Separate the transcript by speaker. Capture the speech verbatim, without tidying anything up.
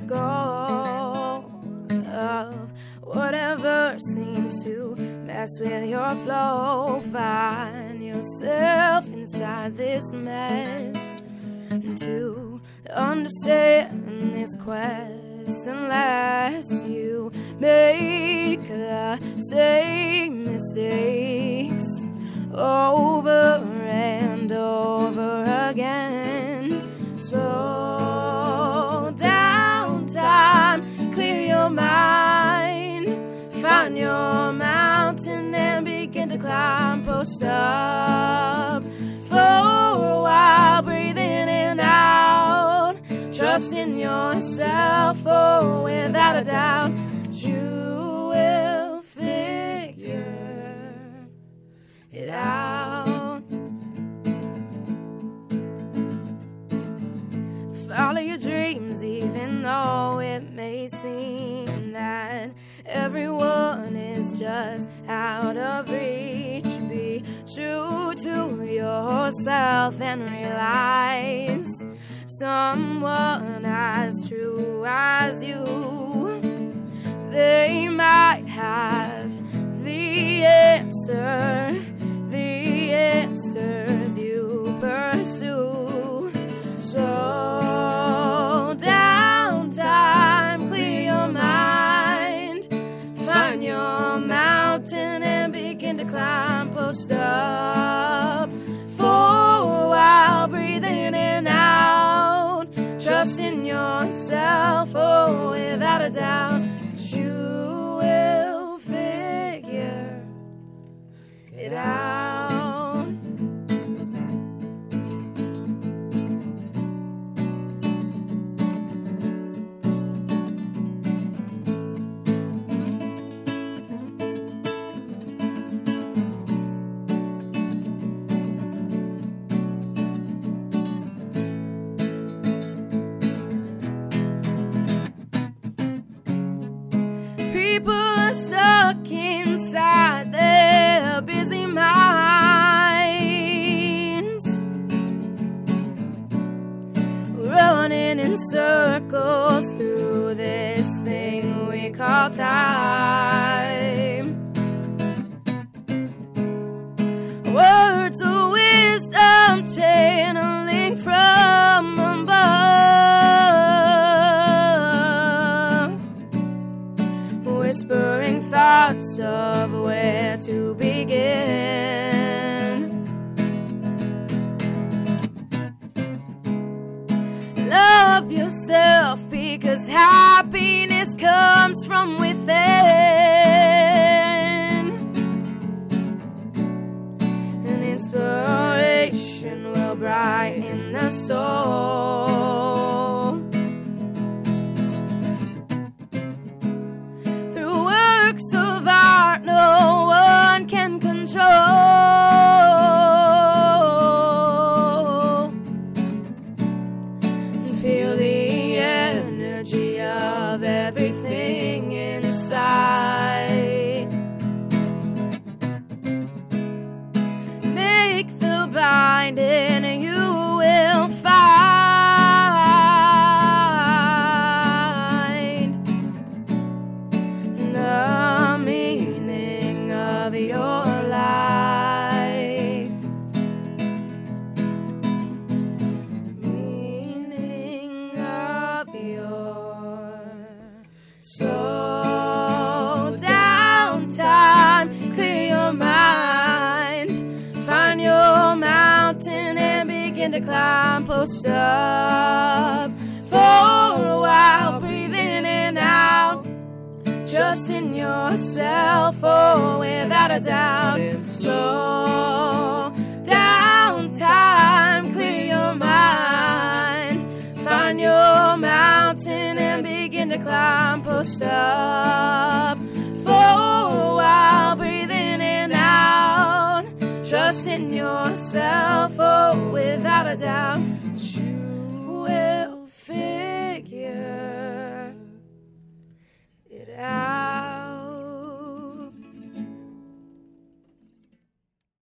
Speaker 1: let go of whatever seems to mess with your flow. Find yourself inside this mess to understand this quest, unless you make the same mistakes over and over again. Slow down time, clear your mind, find your mountain and begin to climb. Post up for a while, breathe in and out, trust in yourself, oh, without a doubt you will figure it out. Follow your dreams, even though it may seem that everyone is just out of reach. Be true to yourself and realize someone as true as you, they might have the answer, the answers you pursue. Slow down time, clear your mind, find your mountain and begin to climb. Post up for a while, breathe in and out, trust in yourself, oh, without a doubt you will figure it out. People are stuck inside their busy minds, running in circles through this thing we call time. Words of wisdom channeling from above, whispering thoughts of where to begin. Love yourself because happiness comes from within, and inspiration will brighten the soul. Through works of art no one can control, feel the energy of everything inside. Make the bind and you will find the meaning of your life. Meaning of your slow down time, clear your mind, find your mountain and begin to climb. Post up for a while, breathe in and out, trust in yourself, oh, without a doubt. Slow down time, clear your mind, find your mountain and begin to climb. Post up for a while, breathe in and out, trust in yourself, oh, without a doubt